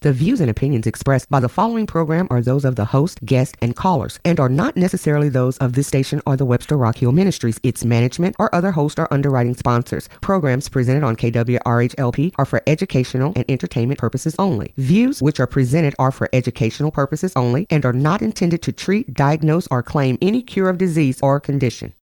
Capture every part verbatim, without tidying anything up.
The views and opinions expressed by the following program are those of the host, guest, and callers, and are not necessarily those of this station or the Webster Rock Hill Ministries, its management, or other host or underwriting sponsors. Programs presented on K W R H L P are for educational and entertainment purposes only. Views which are presented are for educational purposes only and are not intended to treat, diagnose, or claim any cure of disease or condition.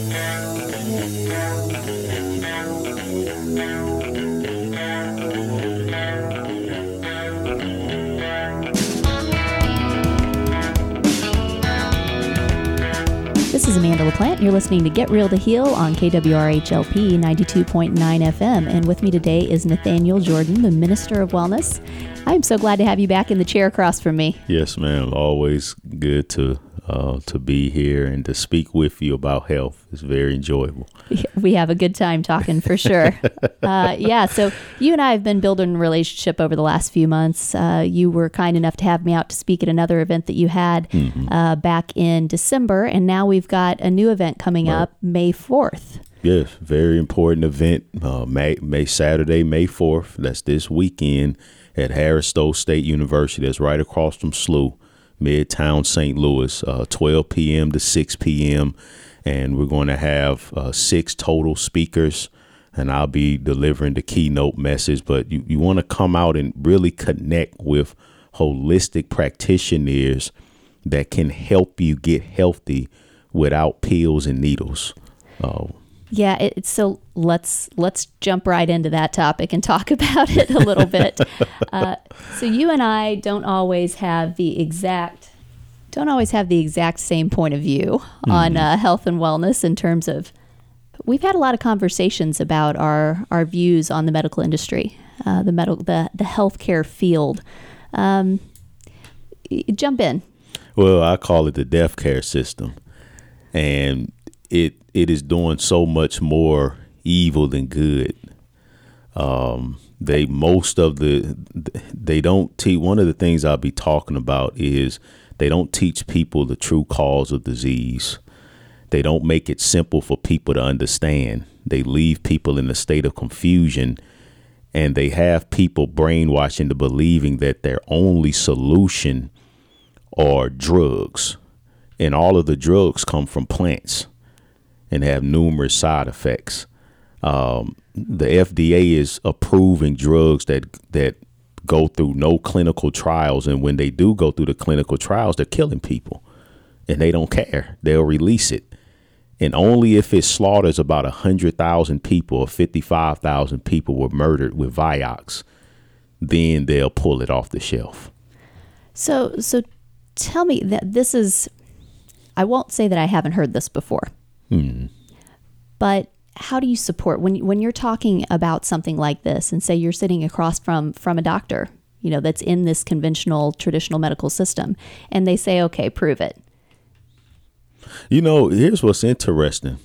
This is Amanda LaPlante. You're listening to Get Real to Heal on K W R H L P ninety-two point nine F M. And with me today is Nathaniel Jordan, the Minister of Wellness. I'm so glad to have you back in the chair across from me. Yes, ma'am. Always good to uh, to be here and to speak with you about health. It's very enjoyable. We have a good time talking for sure. uh, yeah, so you and I have been building a relationship over the last few months. Uh, you were kind enough to have me out to speak at another event that you had mm-hmm. uh, back in December, and now we've got a new event coming right. up May fourth. Yes, very important event, uh, May, May Saturday, May fourth. That's this weekend at Harris Stowe State University. That's right across from S L U, Midtown Saint Louis, uh, twelve p.m. to six p.m. And we're going to have uh, six total speakers, and I'll be delivering the keynote message. But you, you want to come out and really connect with holistic practitioners that can help you get healthy without pills and needles. Uh, Yeah, it, so let's let's jump right into that topic and talk about it a little bit. Uh, so you and I don't always have the exact don't always have the exact same point of view mm-hmm. on uh, health and wellness in terms of. We've had a lot of conversations about our our views on the medical industry, uh, the medical the the healthcare field. Um, jump in. Well, I call it the death care system, and it it is doing so much more evil than good. Um, they most of the they don't teach. One of the things I'll be talking about is they don't teach people the true cause of disease. They don't make it simple for people to understand. They leave people in a state of confusion, and they have people brainwashed into believing that their only solution are drugs, and all of the drugs come from plants and have numerous side effects. Um, the F D A is approving drugs that that go through no clinical trials. And when they do go through the clinical trials, they're killing people, and they don't care. They'll release it. And only if it slaughters about one hundred thousand people or fifty-five thousand people were murdered with Vioxx, then they'll pull it off the shelf. So, so tell me that this is, I won't say that I haven't heard this before. Hmm. But how do you support when when you're talking about something like this, and say you're sitting across from from a doctor, you know, that's in this conventional traditional medical system, and they say, okay, prove it. You know, here's what's interesting.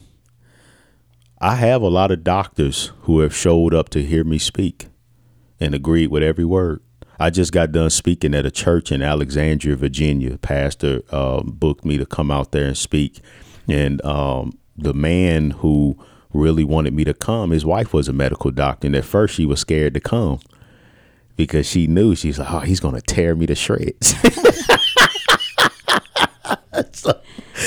I have a lot of doctors who have showed up to hear me speak and agreed with every word. I just got done speaking at a church in Alexandria, Virginia. Pastor uh, booked me to come out there and speak. And um, the man who really wanted me to come, his wife was a medical doctor. And at first she was scared to come because she knew, she's like, oh, he's going to tear me to shreds. so.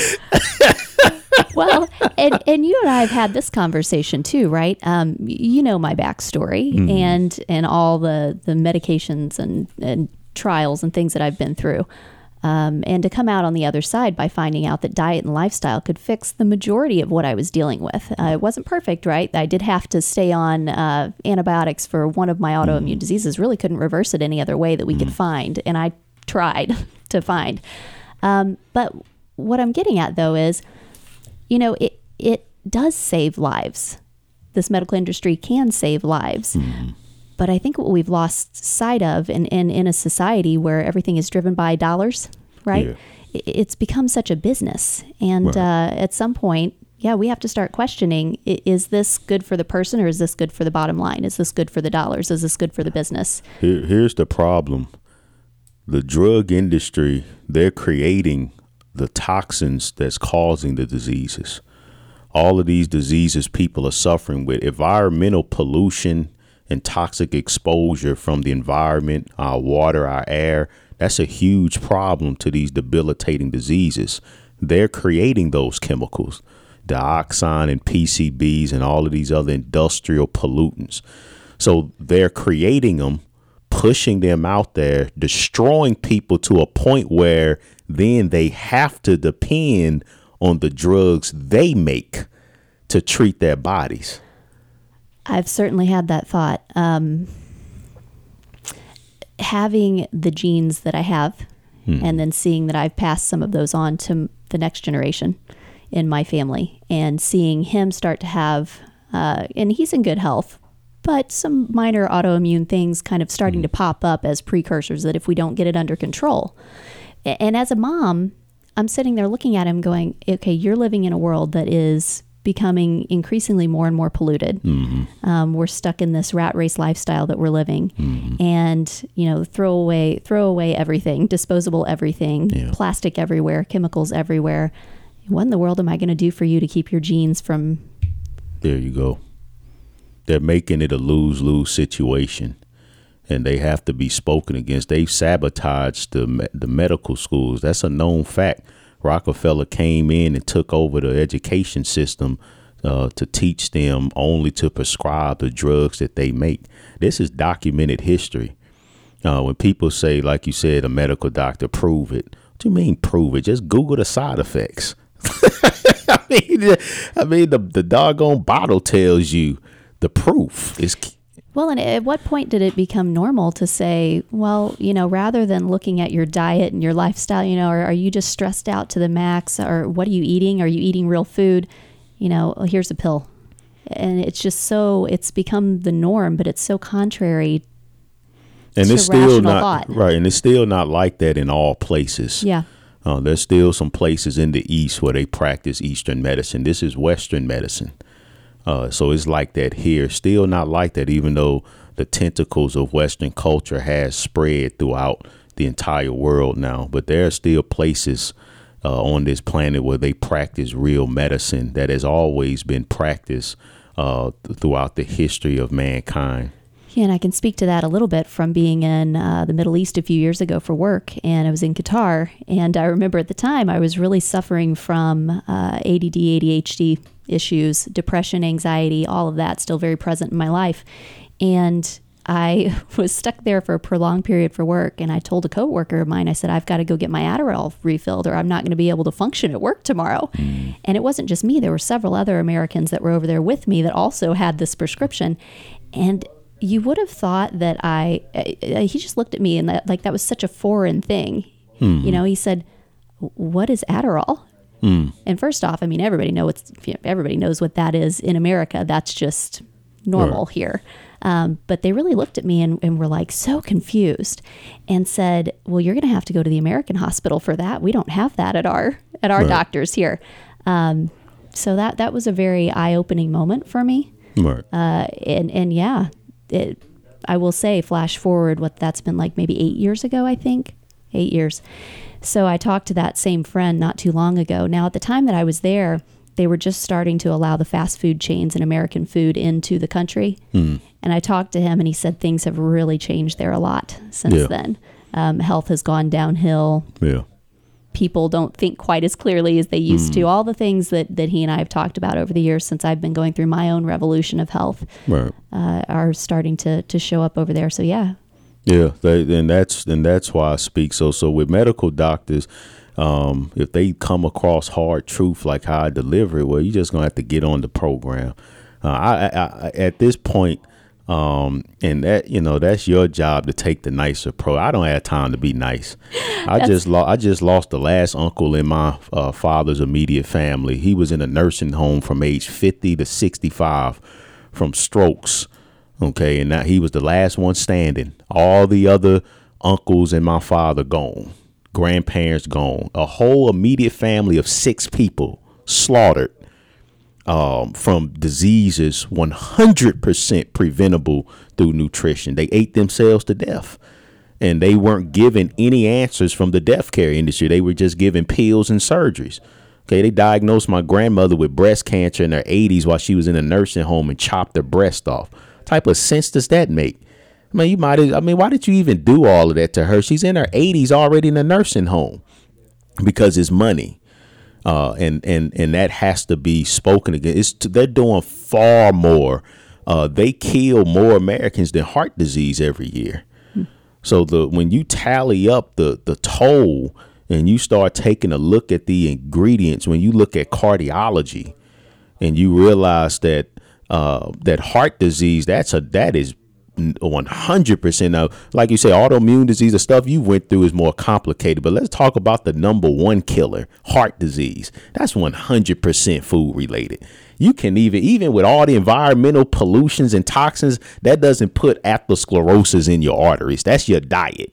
Well, and, and you and I have had this conversation too, right? Um, you know my backstory mm-hmm. and and all the, the medications and, and trials and things that I've been through. Um, and to come out on the other side by finding out that diet and lifestyle could fix the majority of what I was dealing with. Uh, it wasn't perfect, right? I did have to stay on uh, antibiotics for one of my autoimmune mm. diseases. Really couldn't reverse it any other way that we mm. could find. And I tried to find. Um, but what I'm getting at, though, is, you know, it, it does save lives. This medical industry can save lives. Mm. But I think what we've lost sight of in, in, in a society where everything is driven by dollars, right? Yeah. It's become such a business. And right. uh, at some point, yeah, we have to start questioning, is this good for the person or is this good for the bottom line? Is this good for the dollars? Is this good for the business? Here, here's the problem. The drug industry, they're creating the toxins that's causing the diseases. All of these diseases people are suffering with, environmental pollution, and toxic exposure from the environment, our water, our air. That's a huge problem to these debilitating diseases. They're creating those chemicals, dioxin and P C Bs and all of these other industrial pollutants. So they're creating them, pushing them out there, destroying people to a point where then they have to depend on the drugs they make to treat their bodies. I've certainly had that thought. Um, having the genes that I have, hmm. and then seeing that I've passed some of those on to the next generation in my family, and seeing him start to have, uh, and he's in good health, but some minor autoimmune things kind of starting hmm. to pop up as precursors that if we don't get it under control. And as a mom, I'm sitting there looking at him going, okay, you're living in a world that is becoming increasingly more and more polluted. Mm-hmm. Um, we're stuck in this rat race lifestyle that we're living, mm-hmm. and you know, throw away, throw away everything, disposable everything, yeah. plastic everywhere, chemicals everywhere. What in the world am I going to do for you to keep your genes from? There you go. They're making it a lose-lose situation, and they have to be spoken against. They've sabotaged the the medical schools. That's a known fact. Rockefeller came in and took over the education system uh, to teach them only to prescribe the drugs that they make. This is documented history. Uh, when people say, like you said, a medical doctor, prove it. What do you mean prove it? Just Google the side effects. I mean, I mean the, the doggone bottle tells you the proof is key. Well, and at what point did it become normal to say, well, you know, rather than looking at your diet and your lifestyle, you know, are, are you just stressed out to the max, or what are you eating? Are you eating real food? You know, well, here's a pill. And it's just so, it's become the norm, but it's so contrary and to it's still rational not, thought. Right. And it's still not like that in all places. Yeah. Uh, there's still some places in the East where they practice Eastern medicine. This is Western medicine. Uh, so it's like that here. Still not like that, even though the tentacles of Western culture has spread throughout the entire world now. But there are still places uh, on this planet where they practice real medicine that has always been practiced uh, th- throughout the history of mankind. Yeah, and I can speak to that a little bit from being in uh, the Middle East a few years ago for work, and I was in Qatar, and I remember at the time I was really suffering from uh, A D D, A D H D issues, depression, anxiety, all of that still very present in my life, and I was stuck there for a prolonged period for work, and I told a coworker of mine, I said, I've got to go get my Adderall refilled or I'm not going to be able to function at work tomorrow. Mm. And it wasn't just me. There were several other Americans that were over there with me that also had this prescription, and you would have thought that I, uh, he just looked at me and that, like that was such a foreign thing. Mm. You know, he said, what is Adderall? Mm. And first off, I mean, everybody knows, everybody knows what that is in America. That's just normal right. here. Um, but they really looked at me and, and were like so confused and said, well, you're going to have to go to the American hospital for that. We don't have that at our, at our right. doctors here. Um, so that, that was a very eye-opening moment for me. Right. Uh, and, and yeah, It, I will say, flash forward what that's been like maybe eight years ago, I think. Eight years. So I talked to that same friend not too long ago. Now, at the time that I was there, they were just starting to allow the fast food chains and American food into the country. Mm. And I talked to him and he said things have really changed there a lot since yeah. then. Um, health has gone downhill. Yeah. People don't think quite as clearly as they used mm. to. All the things that, that he and I have talked about over the years since I've been going through my own revolution of health right. uh, are starting to, to show up over there. So, yeah. Yeah, they, and that's and that's why I speak. So, so with medical doctors, um, if they come across hard truth like how I deliver it, well, you're just going to have to get on the program. Uh, I, I, I, at this point, Um, and that, you know, that's your job to take the nicer approach. I don't have time to be nice. I just lost, I just lost the last uncle in my uh, father's immediate family. He was in a nursing home from age fifty to sixty-five from strokes. Okay. And now he was the last one standing. All the other uncles and my father gone, grandparents gone, a whole immediate family of six people slaughtered. Um, from diseases one hundred percent preventable through nutrition. They ate themselves to death, and they weren't given any answers from the death care industry. They were just given pills and surgeries. Okay, they diagnosed my grandmother with breast cancer in her eighties while she was in a nursing home and chopped her breast off. type of sense does that make? I mean, you might, I mean, why did you even do all of that to her? She's in her eighties already in a nursing home because it's money. Uh, and, and, and that has to be spoken against. It's, they're doing far more. Uh, they kill more Americans than heart disease every year. Hmm. So the, when you tally up the, the toll and you start taking a look at the ingredients, when you look at cardiology and you realize that, uh, that heart disease, that's a, that is one hundred percent of, like you say, autoimmune disease, the stuff you went through is more complicated. But let's talk about the number one killer, heart disease. That's one hundred percent food related. You can even, even with all the environmental pollutions and toxins, that doesn't put atherosclerosis in your arteries. That's your diet.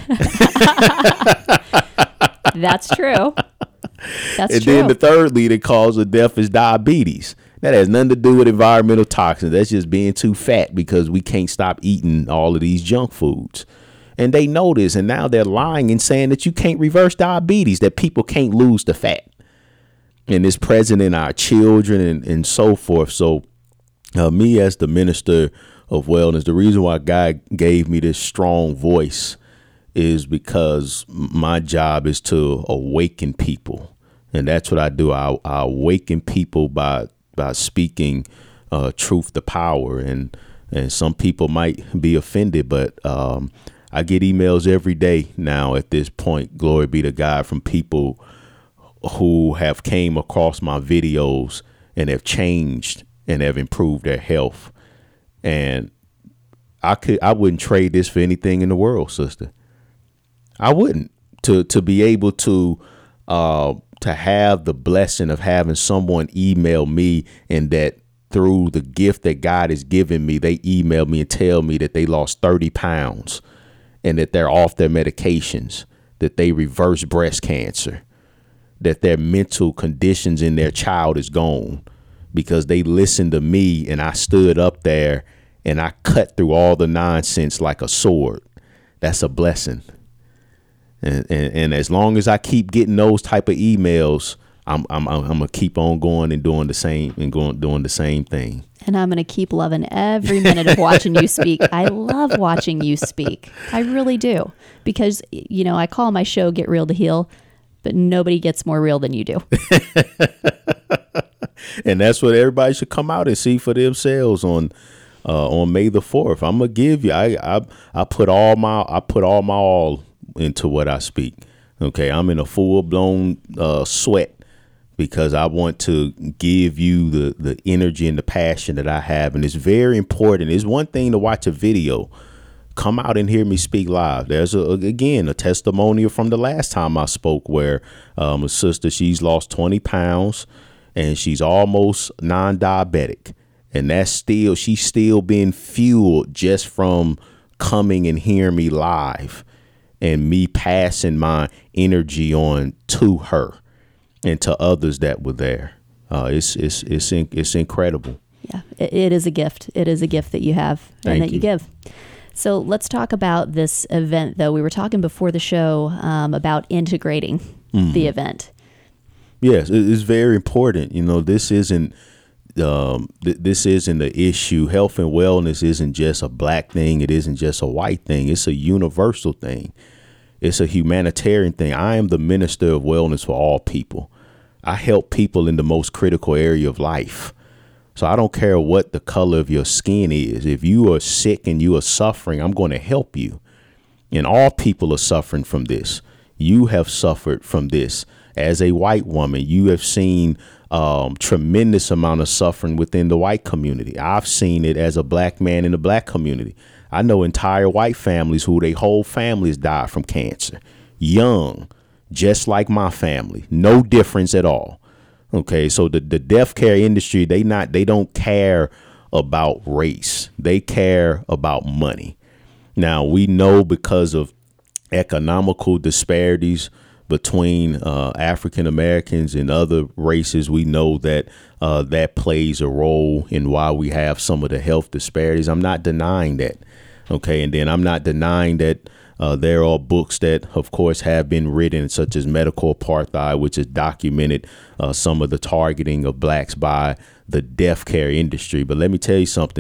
That's true. That's and true. then the third leading cause of death is diabetes. That has nothing to do with environmental toxins. That's just being too fat because we can't stop eating all of these junk foods. And they know this, and now they're lying and saying that you can't reverse diabetes, that people can't lose the fat. And it's present in our children and, and so forth. So uh, me as the minister of wellness, the reason why God gave me this strong voice is because my job is to awaken people. And that's what I do. I, I awaken people by by speaking uh, truth to power. And and some people might be offended, but um, I get emails every day now at this point, glory be to God, from people who have came across my videos and have changed and have improved their health. And I could I wouldn't trade this for anything in the world, sister. I wouldn't. To to be able to uh, to have the blessing of having someone email me, and that through the gift that God has given me, they email me and tell me that they lost thirty pounds and that they're off their medications, that they reversed breast cancer, that their mental conditions in their child is gone because they listened to me and I stood up there and I cut through all the nonsense like a sword. That's a blessing. And, and, and as long as I keep getting those type of emails, I'm I'm I'm gonna keep on going and doing the same and going doing the same thing. And I'm gonna keep loving every minute of watching you speak. I love watching you speak. I really do, because you know I call my show "Get Real to Heal," but nobody gets more real than you do. And that's what everybody should come out and see for themselves on uh, on May the fourth. I'm gonna give you. I I I put all my I put all my all into what I speak. Okay, I'm in a full blown uh, sweat because I want to give you the the energy and the passion that I have, and it's very important. It's one thing to watch a video. Come out and hear me speak live. There's a, again a testimonial from the last time I spoke where um, a sister, she's lost twenty pounds and she's almost non-diabetic, and that's still she's still being fueled just from coming and hearing me live and me passing my energy on to her and to others that were there. Uh, it's it's it's in, it's incredible. Yeah, it, it is a gift. It is a gift that you have and Thank that you. you give. So let's talk about this event, though. We were talking before the show um, about integrating mm. the event. Yes, it is very important. You know, this isn't um, th- this isn't the issue. Health and wellness isn't just a black thing. It isn't just a white thing. It's a universal thing. It's a humanitarian thing. I am the minister of wellness for all people. I help people in the most critical area of life. So I don't care what the color of your skin is. If you are sick and you are suffering, I'm going to help you. And all people are suffering from this. You have suffered from this. As a white woman, you have seen um, tremendous amount of suffering within the white community. I've seen it as a black man in the black community. I know entire white families who their whole families died from cancer, young, just like my family. No difference at all. OK, so the, the death care industry, they not they don't care about race. They care about money. Now, we know because of economical disparities between uh, African Americans and other races, we know that uh, that plays a role in why we have some of the health disparities. I'm not denying that. OK, and then I'm not denying that uh, there are books that, of course, have been written, such as Medical Apartheid, which has documented uh, some of the targeting of blacks by the death care industry. But let me tell you something.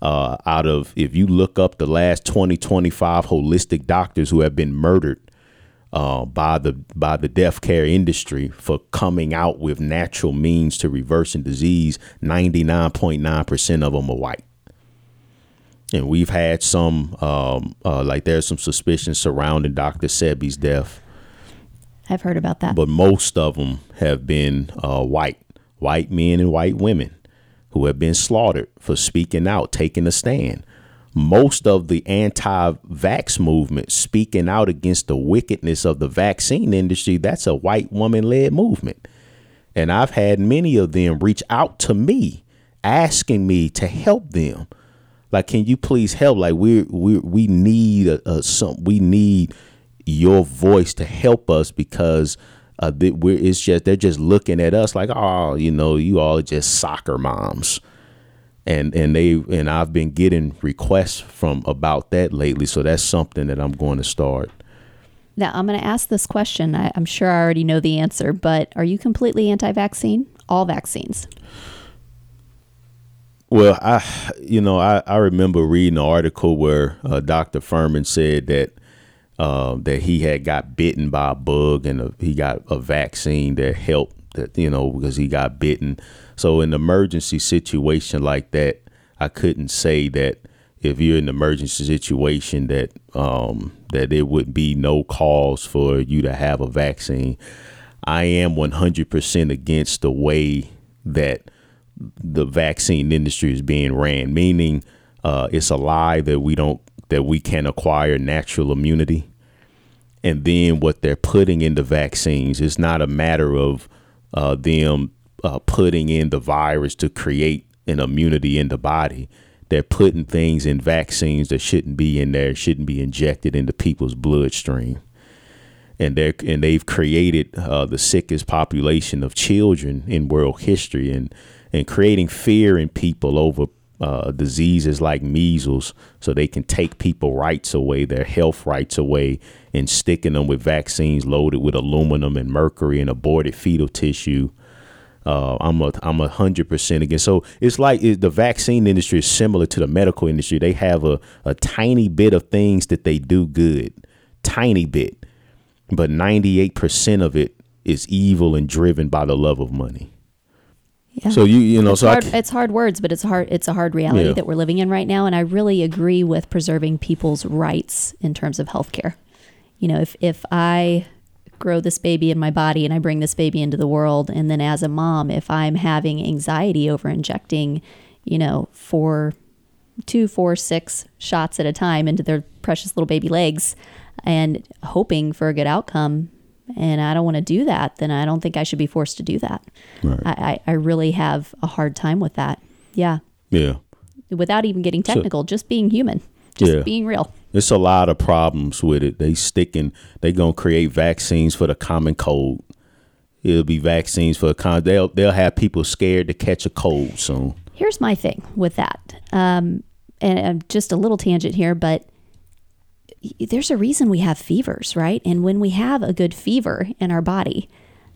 Uh, out of, if you look up the last twenty, twenty-five holistic doctors who have been murdered uh, by the by the death care industry for coming out with natural means to reversing disease, ninety-nine point nine percent of them are white. And we've had some, um, uh, like there's some suspicion surrounding Doctor Sebi's death. I've heard about that. But most of them have been uh, white, white men and white women who have been slaughtered for speaking out, taking a stand. Most of the anti-vax movement speaking out against the wickedness of the vaccine industry, that's a white woman-led movement. And I've had many of them reach out to me, asking me to help them. Like, can you please help? Like, we we we need a, a some we need your voice to help us, because uh, that we're it's just they're just looking at us like, oh, you know, you all are just soccer moms. And and they and I've been getting requests from about that lately. So that's something that I'm going to start. Now, I'm going to ask this question. I, I'm sure I already know the answer, but are you completely anti-vaccine? All vaccines? Well, I, you know, I, I remember reading an article where uh, Doctor Furman said that uh, that he had got bitten by a bug, and a, he got a vaccine that helped, that, you know, because he got bitten. So in an emergency situation like that, I couldn't say that if you're in an emergency situation that um, that there would be no cause for you to have a vaccine. I am one hundred percent against the way that the vaccine industry is being ran, meaning uh, it's a lie that we don't that we can acquire natural immunity. And then what they're putting in the vaccines is not a matter of uh, them uh, putting in the virus to create an immunity in the body. They're putting things in vaccines that shouldn't be in there, shouldn't be injected into people's bloodstream. And they're and they've created uh, the sickest population of children in world history, and and creating fear in people over uh, diseases like measles, so they can take people rights away, their health rights away, and sticking them with vaccines loaded with aluminum and mercury and aborted fetal tissue. Uh, I'm a I'm a hundred percent against. So it's like it, the vaccine industry is similar to the medical industry. They have a, a tiny bit of things that they do good, tiny bit, but ninety-eight percent of it is evil and driven by the love of money. Yeah. So you you know it's so hard, I, it's hard words, but it's hard it's a hard reality yeah. that we're living in right now. And I really agree with preserving people's rights in terms of healthcare. You know, if if I grow this baby in my body and I bring this baby into the world, and then as a mom, if I'm having anxiety over injecting, you know, four, two, four, six shots at a time into their precious little baby legs, and hoping for a good outcome, and I don't want to do that, then I don't think I should be forced to do that. Right. I, I, I really have a hard time with that. Yeah. Yeah. Without even getting technical, so, just being human, just yeah. being real. There's a lot of problems with it. They sticking, they gonna create vaccines for the common cold. It'll be vaccines for a con. They'll they'll have people scared to catch a cold soon. Here's my thing with that, um, and just a little tangent here, but there's a reason we have fevers, right? And when we have a good fever in our body,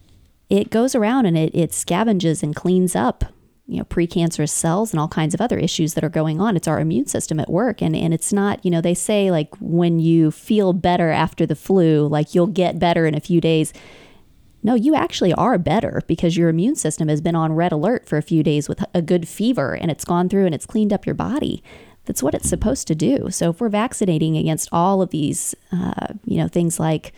it goes around and it it scavenges and cleans up, you know, precancerous cells and all kinds of other issues that are going on. It's our immune system at work. And, and it's not, you know, they say like when you feel better after the flu, like you'll get better in a few days. No, you actually are better because your immune system has been on red alert for a few days with a good fever, and it's gone through and it's cleaned up your body. That's what it's supposed to do. So if we're vaccinating against all of these, uh, you know, things like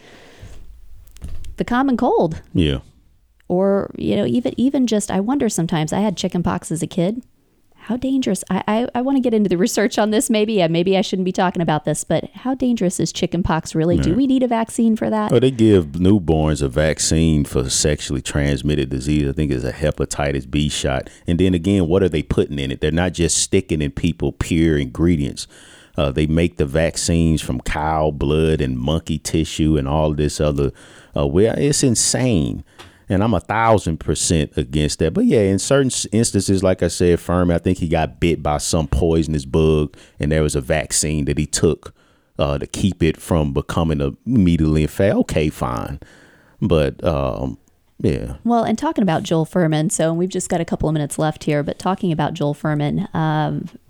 the common cold. Yeah. Or, you know, even even just, I wonder sometimes, I had chicken pox as a kid. How dangerous, I, I, I want to get into the research on this maybe. Maybe I shouldn't be talking about this, but how dangerous is chicken pox really? Yeah. Do we need a vaccine for that? Well, they give newborns a vaccine for sexually transmitted disease. I think it's a hepatitis B shot. And then again, what are they putting in it? They're not just sticking in people pure ingredients. Uh, they make the vaccines from cow blood and monkey tissue and all this other. Uh, well, it's insane. And I'm a thousand percent against that. But yeah, in certain instances, like I said, Furman, I think he got bit by some poisonous bug, and there was a vaccine that he took uh, to keep it from becoming a immediately infected. Okay, fine. But um, yeah. Well, and talking about Joel Fuhrman, so we've just got a couple of minutes left here, but talking about Joel Fuhrman, um,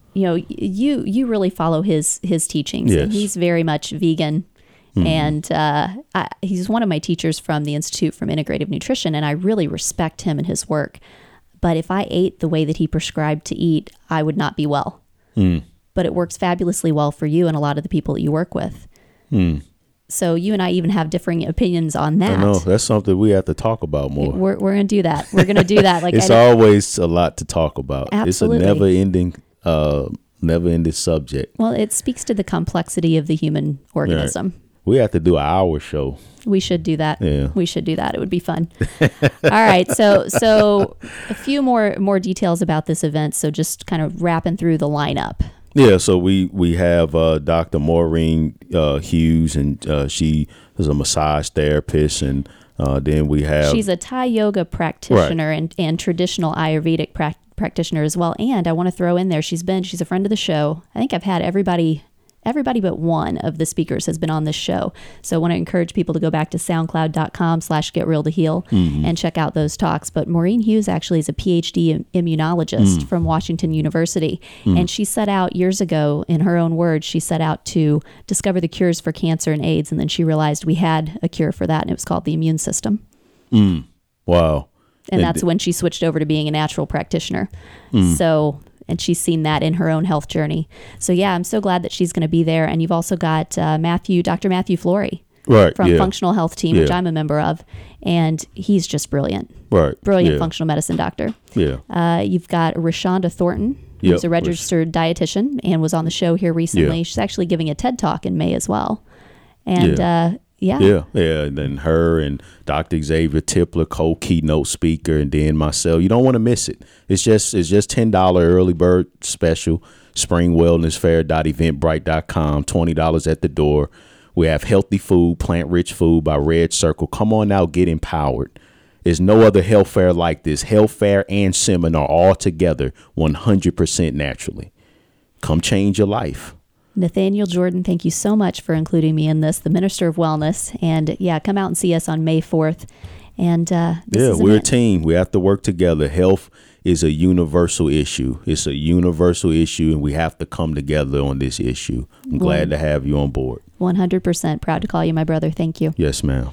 you know, you you really follow his his teachings. Yes. And he's very much vegan. Mm-hmm. And uh, I, he's one of my teachers from the Institute for Integrative Nutrition, and I really respect him and his work. But if I ate the way that he prescribed to eat, I would not be well. Mm. But it works fabulously well for you and a lot of the people that you work with. Mm. So you and I even have differing opinions on that. I know. That's something we have to talk about more. We're, we're going to do that. We're going to do that. Like It's always a lot to talk about. Absolutely. It's a never-ending uh, never-ending subject. Well, it speaks to the complexity of the human organism. Right. We have to do an hour show. We should do that. Yeah. We should do that. It would be fun. All right. So so a few more more details about this event. So just kind of wrapping through the lineup. Yeah. So we, we have uh, Doctor Maureen uh, Hughes, and uh, she is a massage therapist. And uh, then we have... She's a Thai yoga practitioner Right. and, and traditional Ayurvedic pra- practitioner as well. And I want to throw in there, she's been, she's a friend of the show. I think I've had everybody... Everybody but one of the speakers has been on this show. So I want to encourage people to go back to soundcloud.com slash get real to heal mm-hmm. and check out those talks. But Maureen Hughes actually is a P H D immunologist mm. from Washington University. Mm. And she set out years ago, in her own words, she set out to discover the cures for cancer and AIDS. And then she realized we had a cure for that, and it was called the immune system. Mm. Wow. And, and that's when she switched over to being a natural practitioner. Mm. So... And she's seen that in her own health journey. So yeah, I'm so glad that she's going to be there. And you've also got uh, Matthew, Doctor Matthew Flory, right, from yeah. Functional Health Team, yeah. which I'm a member of, and he's just brilliant. Right, brilliant yeah. functional medicine doctor. Yeah. Uh, you've got Rashonda Thornton, who's yep. a registered dietitian and was on the show here recently. Yeah. She's actually giving a TED Talk in May as well. And yeah. Uh, Yeah. Yeah. Yeah. And then her and Doctor Xavier Tipler, co-keynote speaker, and then myself. You don't want to miss it. It's just it's just ten dollars early bird special. spring wellness fair dot eventbrite dot com. twenty dollars at the door. We have healthy food, plant-rich food by Red Circle. Come on out, get empowered. There's no other health fair like this. Health fair and seminar all together, one hundred percent naturally. Come change your life. Nathaniel Jordan, thank you so much for including me in this, the Minister of Wellness. And yeah, come out and see us on May fourth. And uh, this yeah, is we're it. a team. We have to work together. Health is a universal issue. It's a universal issue, and we have to come together on this issue. I'm One, glad to have you on board. one hundred percent proud to call you my brother. Thank you. Yes, ma'am.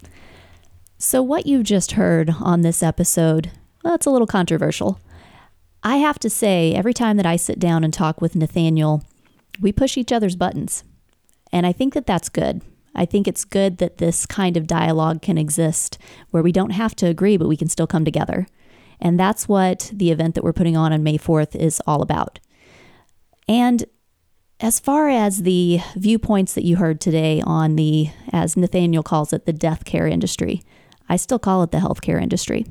So what you've just heard on this episode, well, it's a little controversial. I have to say, every time that I sit down and talk with Nathaniel, we push each other's buttons. And I think that that's good. I think it's good that this kind of dialogue can exist where we don't have to agree, but we can still come together. And that's what the event that we're putting on on May fourth is all about. And as far as the viewpoints that you heard today on the, as Nathaniel calls it, the death care industry, I still call it the healthcare industry.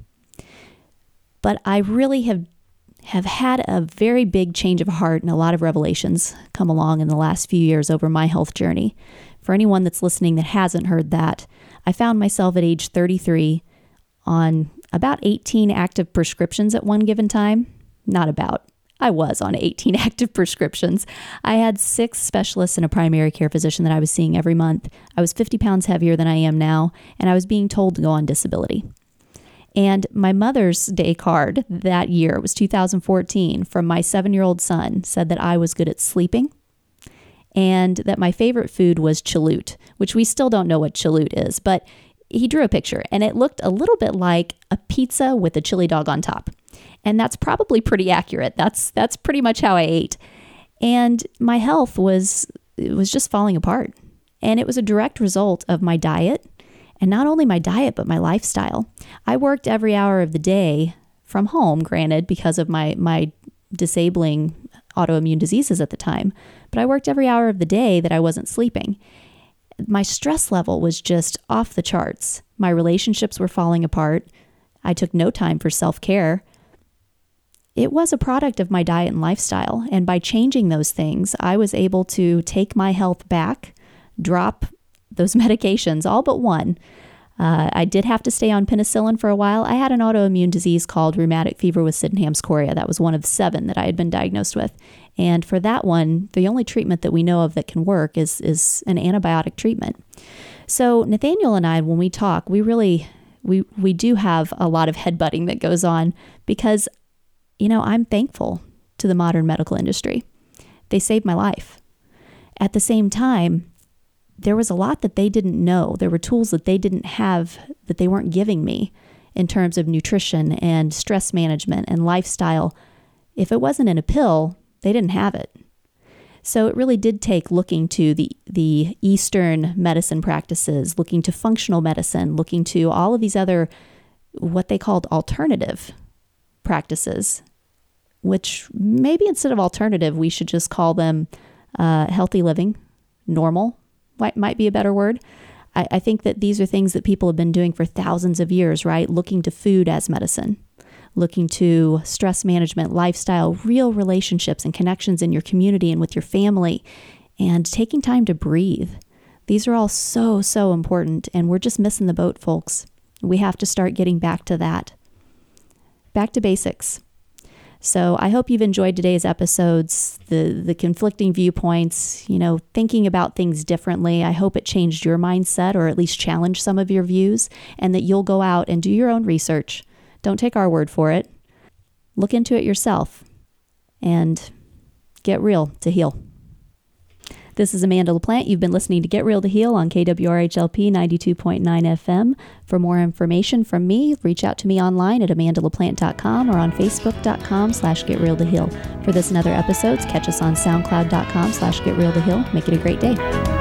But I really have have had a very big change of heart and a lot of revelations come along in the last few years over my health journey. For anyone that's listening that hasn't heard that, I found myself at age thirty-three on about eighteen active prescriptions at one given time. Not about. I was on eighteen active prescriptions. I had six specialists and a primary care physician that I was seeing every month. I was fifty pounds heavier than I am now, and I was being told to go on disability. And my Mother's Day card that year, it was two thousand fourteen, from my seven-year-old son said that I was good at sleeping and that my favorite food was chalut, which we still don't know what chalut is, but he drew a picture and it looked a little bit like a pizza with a chili dog on top. And that's probably pretty accurate. That's that's pretty much how I ate. And my health was it was just falling apart. And it was a direct result of my diet. And not only my diet, but my lifestyle. I worked every hour of the day from home, granted, because of my, my disabling autoimmune diseases at the time. But I worked every hour of the day that I wasn't sleeping. My stress level was just off the charts. My relationships were falling apart. I took no time for self-care. It was a product of my diet and lifestyle. And by changing those things, I was able to take my health back, drop those medications, all but one. Uh, I did have to stay on penicillin for a while. I had an autoimmune disease called rheumatic fever with Sydenham's chorea. That was one of seven that I had been diagnosed with. And for that one, the only treatment that we know of that can work is, is an antibiotic treatment. So Nathaniel and I, when we talk, we really, we, we do have a lot of headbutting that goes on because, you know, I'm thankful to the modern medical industry. They saved my life. At the same time, there was a lot that they didn't know. There were tools that they didn't have, that they weren't giving me in terms of nutrition and stress management and lifestyle. If it wasn't in a pill, they didn't have it. So it really did take looking to the, the Eastern medicine practices, looking to functional medicine, looking to all of these other, what they called alternative practices, which maybe instead of alternative, we should just call them uh, healthy living, normal, might, might be a better word. I, I think that these are things that people have been doing for thousands of years, right? Looking to food as medicine, looking to stress management, lifestyle, real relationships and connections in your community and with your family, and taking time to breathe. These are all so, so important, and we're just missing the boat, folks. We have to start getting back to that. Back to basics. So I hope you've enjoyed today's episodes, the the conflicting viewpoints, you know, thinking about things differently. I hope it changed your mindset or at least challenged some of your views, and that you'll go out and do your own research. Don't take our word for it. Look into it yourself and get real to heal. This is Amanda LaPlante. You've been listening to Get Real to Heal on K W R H L P ninety-two point nine F M. For more information from me, reach out to me online at amanda laplante dot com or on facebook.com slash get real to heal. For this and other episodes, catch us on soundcloud.com slash get real to heal. Make it a great day.